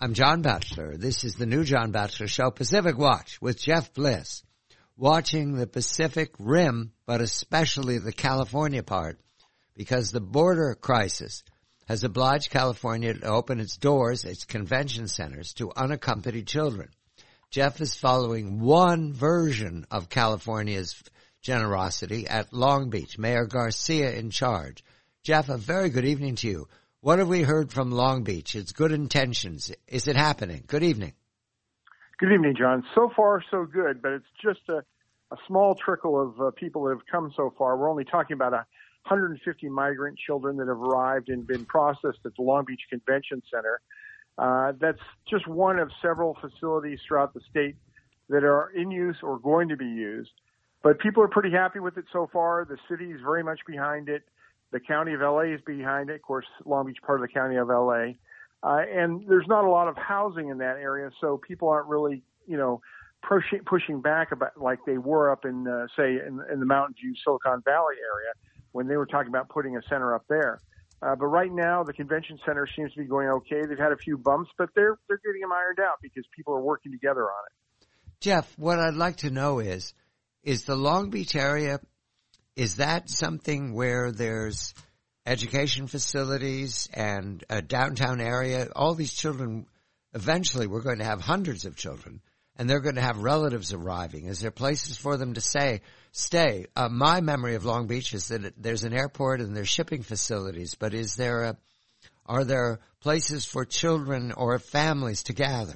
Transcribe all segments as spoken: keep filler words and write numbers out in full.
I'm John Batchelor. This is the new John Batchelor Show, Pacific Watch, with Jeff Bliss, watching the Pacific Rim, but especially the California part, because the border crisis has obliged California to open its doors, its convention centers, to unaccompanied children. Jeff is following one version of California's generosity at Long Beach, Mayor Garcia in charge. Jeff, a very good evening to you. What have we heard from Long Beach? It's good intentions. Is it happening? Good evening. Good evening, John. So far, so good, but it's just a, a small trickle of uh, people that have come so far. We're only talking about one hundred fifty migrant children that have arrived and been processed at the Long Beach Convention Center. Uh, that's just one of several facilities throughout the state that are in use or going to be used. But people are pretty happy with it so far. The city is very much behind it. The county of L A is behind it. Of course, Long Beach part of the county of L A. Uh, and there's not a lot of housing in that area, so people aren't really, you know, pushing, pushing back about like they were up in, uh, say, in, in the Mountain View, Silicon Valley area when they were talking about putting a center up there. Uh, but right now, the convention center seems to be going okay. They've had a few bumps, but they're they're getting them ironed out because people are working together on it. Jeff, what I'd like to know is, is the Long Beach area, is that something where there's education facilities and a downtown area? All these children, eventually we're going to have hundreds of children, and they're going to have relatives arriving. Is there places for them to say, stay? Uh, my memory of Long Beach is that it, there's an airport and there's shipping facilities, but is there a, are there places for children or families to gather?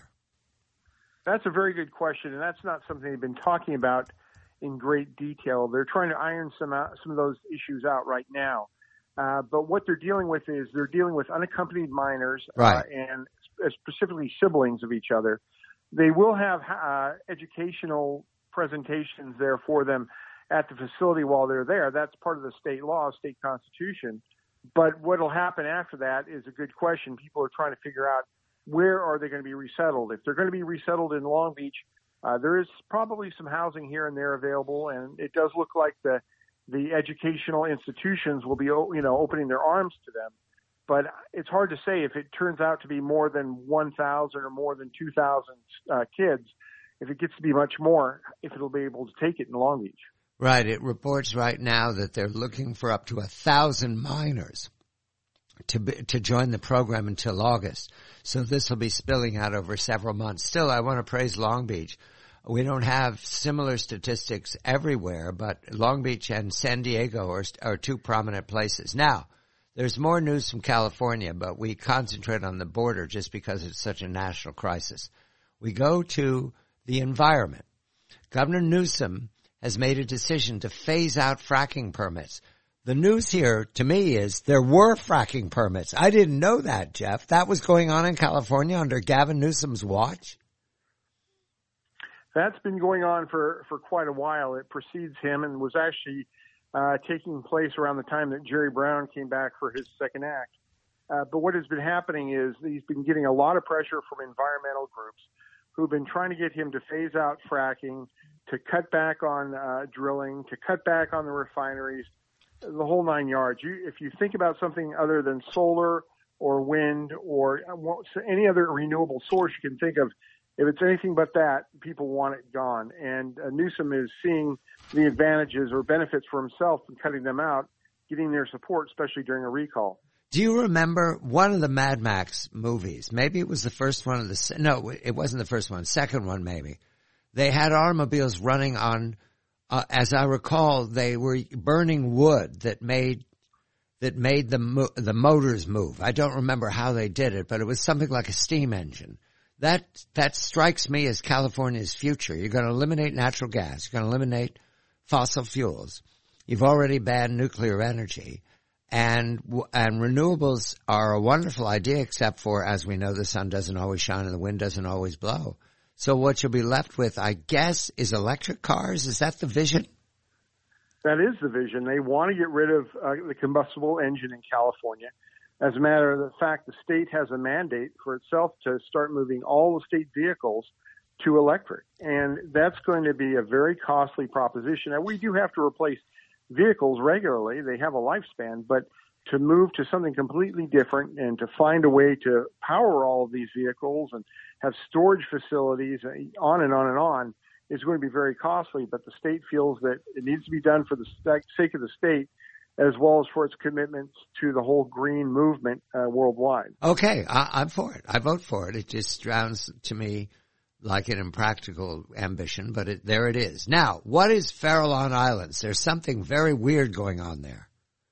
That's a very good question, and that's not something they've been talking about in great detail. They're trying to iron some out, some of those issues out right now. Uh, but what they're dealing with is they're dealing with unaccompanied minors, right. uh, and specifically siblings of each other. They will have uh, educational presentations there for them at the facility while they're there. That's part of the state law, state constitution. But what will happen after that is a good question. People are trying to figure out where are they going to be resettled. If they're going to be resettled in Long Beach, uh, there is probably some housing here and there available, and it does look like the the educational institutions will be, you know, opening their arms to them. But it's hard to say if it turns out to be more than one thousand or more than two thousand uh, kids. If it gets to be much more, if it'll be able to take it in Long Beach. Right. It reports right now that they're looking for up to a thousand minors to be, to join the program until August. So this will be spilling out over several months. Still, I want to praise Long Beach. We don't have similar statistics everywhere, but Long Beach and San Diego are, are two prominent places. Now, there's more news from California, but we concentrate on the border just because it's such a national crisis. We go to the environment. Governor Newsom has made a decision to phase out fracking permits. The news here to me is there were fracking permits. I didn't know that, Jeff. That was going on in California under Gavin Newsom's watch? That's been going on for, for quite a while. It precedes him and was actually uh, taking place around the time that Jerry Brown came back for his second act. Uh, but what has been happening is he's been getting a lot of pressure from environmental groups who've been trying to get him to phase out fracking, to cut back on uh, drilling, to cut back on the refineries, the whole nine yards. You, if you think about something other than solar or wind or any other renewable source you can think of, if it's anything but that, people want it gone. And uh, Newsom is seeing the advantages or benefits for himself in cutting them out, getting their support, especially during a recall. Do you remember one of the Mad Max movies? Maybe it was the first one of the, no, it wasn't the first one, second one maybe. They had automobiles running on, uh, as I recall, they were burning wood that made, that made the, mo- the motors move. I don't remember how they did it, but it was something like a steam engine. That, that strikes me as California's future. You're going to eliminate natural gas. You're going to eliminate fossil fuels. You've already banned nuclear energy. And, and renewables are a wonderful idea, except for, as we know, the sun doesn't always shine and the wind doesn't always blow. So what you'll be left with, I guess, is electric cars. Is that the vision? That is the vision. They want to get rid of uh, the combustible engine in California. As a matter of fact, the state has a mandate for itself to start moving all the state vehicles to electric. And that's going to be a very costly proposition. And we do have to replace vehicles regularly. They have a lifespan, but to move to something completely different and to find a way to power all of these vehicles and have storage facilities, on and on and on, is going to be very costly. But the state feels that it needs to be done for the sake of the state, as well as for its commitments to the whole green movement uh, worldwide. Okay, I, I'm for it. I vote for it. It just sounds to me like an impractical ambition, but it, there it is. Now, what is Farallon Islands? There's something very weird going on there.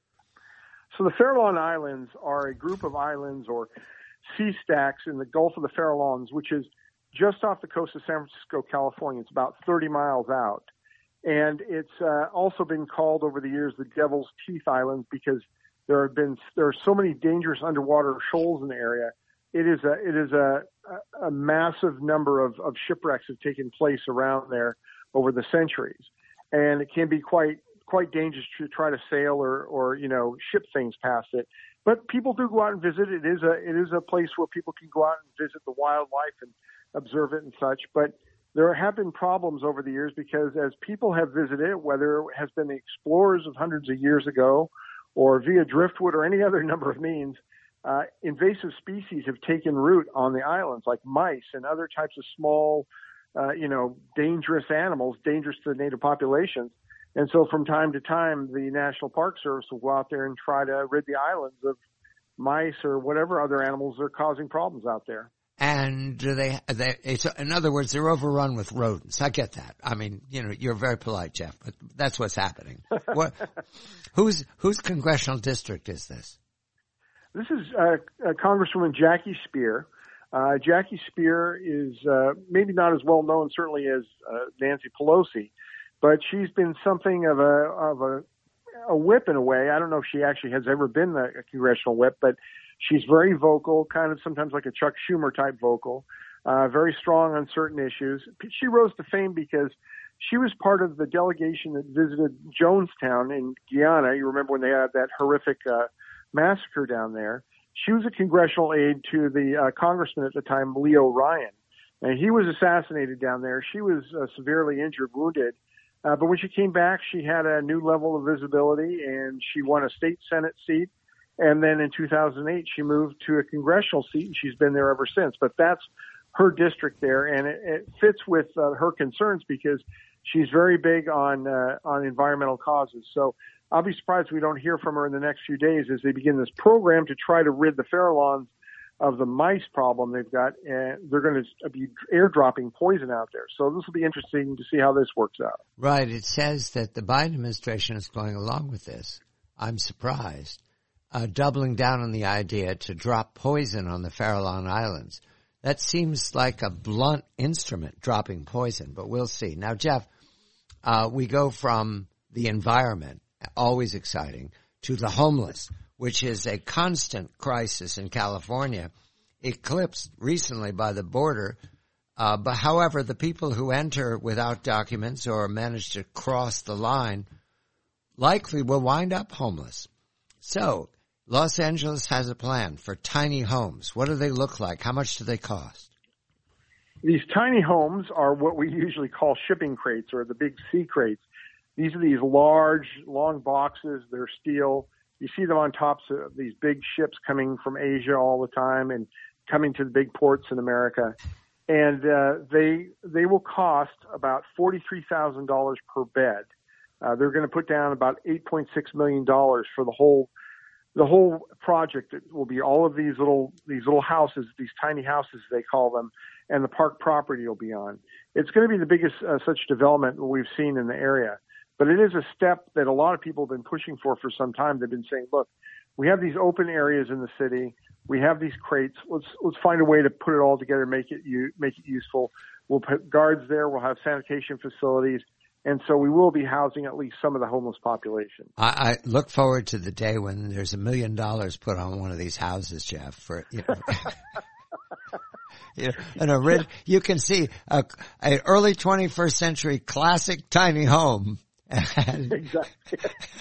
So the Farallon Islands are a group of islands or sea stacks in the Gulf of the Farallones, which is just off the coast of San Francisco, California. It's about thirty miles out. And it's uh, also been called over the years the Devil's Teeth Islands because there have been there are so many dangerous underwater shoals in the area. It is a it is a a massive number of, of shipwrecks have taken place around there over the centuries, and it can be quite quite dangerous to try to sail or or you know ship things past it. But people do go out and visit. It is a it is a place where people can go out and visit the wildlife and observe it and such. But there have been problems over the years because as people have visited it, whether it has been the explorers of hundreds of years ago or via driftwood or any other number of means, uh, invasive species have taken root on the islands, like mice and other types of small, uh, you know, dangerous animals, dangerous to the native populations. And so from time to time, the National Park Service will go out there and try to rid the islands of mice or whatever other animals are causing problems out there. And do they, they it's, in other words, they're overrun with rodents. I get that. I mean, you know, you're very polite, Jeff, but that's what's happening. What, whose, whose congressional district is this? This is uh, uh, Congresswoman Jackie Speier. Uh, Jackie Speier is uh, maybe not as well known, certainly, as uh, Nancy Pelosi, but she's been something of a of a, a whip in a way. I don't know if she actually has ever been a, a congressional whip, but she's very vocal, kind of sometimes like a Chuck Schumer type vocal, uh, very strong on certain issues. She rose to fame because she was part of the delegation that visited Jonestown in Guyana. You remember when they had that horrific uh, massacre down there. She was a congressional aide to the uh, congressman at the time, Leo Ryan, and he was assassinated down there. She was uh, severely injured, wounded. Uh, but when she came back, she had a new level of visibility, and she won a state Senate seat. And then in two thousand eight, she moved to a congressional seat, and she's been there ever since. But that's her district there, and it, it fits with uh, her concerns because she's very big on uh, on environmental causes. So I'll be surprised if we don't hear from her in the next few days as they begin this program to try to rid the Farallones of the mice problem they've got, and they're going to be airdropping poison out there. So this will be interesting to see how this works out. Right. It says that the Biden administration is going along with this. I'm surprised. Uh, doubling down on the idea to drop poison on the Farallon Islands. That seems like a blunt instrument, dropping poison, but we'll see. Now, Jeff, uh, we go from the environment, always exciting, to the homeless, which is a constant crisis in California, eclipsed recently by the border. Uh, but however, the people who enter without documents or manage to cross the line likely will wind up homeless. So, Los Angeles has a plan for tiny homes. What do they look like? How much do they cost? These tiny homes are what we usually call shipping crates or the big sea crates. These are these large, long boxes. They're steel. You see them on tops of these big ships coming from Asia all the time and coming to the big ports in America. And uh, they they will cost about forty-three thousand dollars per bed. Uh, they're going to put down about eight point six million dollars for the whole the whole project. It will be all of these little these little houses, these tiny houses they call them, and the park property will be on. It's going to be the biggest uh, such development we've seen in the area. But it is a step that a lot of people have been pushing for for some time. They've been saying, look, we have these open areas in the city. We have these crates. Let's let's find a way to put it all together, make it u- make it useful. We'll put guards there. We'll have sanitation facilities. And so we will be housing at least some of the homeless population. I, I look forward to the day when there's a million dollars put on one of these houses, Jeff. For you know, you know, an orig- you can see a, a early twenty-first century classic tiny home. Exactly.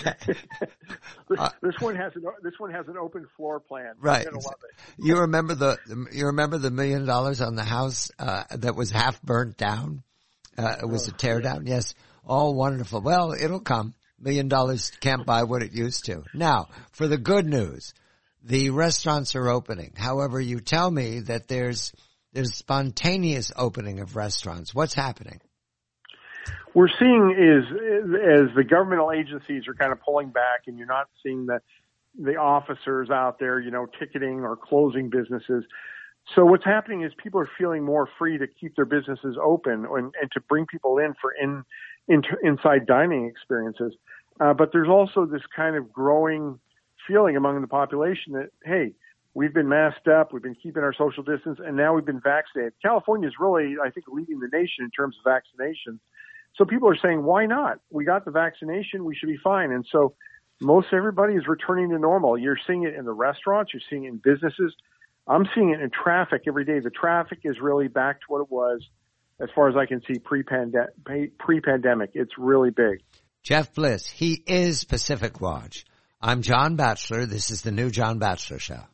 this, this one has an this one has an open floor plan. Right. You're gonna love it. You remember the you remember the million dollars on the house uh, that was half burnt down? Uh, it was oh, a tear down. Yes. All wonderful. Well, it'll come. Million dollars can't buy what it used to. Now, for the good news, the restaurants are opening. However, you tell me that there's there's spontaneous opening of restaurants. What's happening? We're seeing is, as the governmental agencies are kind of pulling back, and you're not seeing the the officers out there, you know, ticketing or closing businesses. So what's happening is people are feeling more free to keep their businesses open and, and to bring people in for in, in inside dining experiences. Uh, but there's also this kind of growing feeling among the population that, hey, we've been masked up, we've been keeping our social distance, and now we've been vaccinated. California is really, I think, leading the nation in terms of vaccinations. So people are saying, why not? We got the vaccination, we should be fine. And so most everybody is returning to normal. You're seeing it in the restaurants, you're seeing it in businesses. I'm seeing it in traffic every day. The traffic is really back to what it was, as far as I can see, pre-pande- pre-pandemic. It's really big. Jeff Bliss, he is Pacific Watch. I'm John Batchelor. This is the new John Batchelor Show.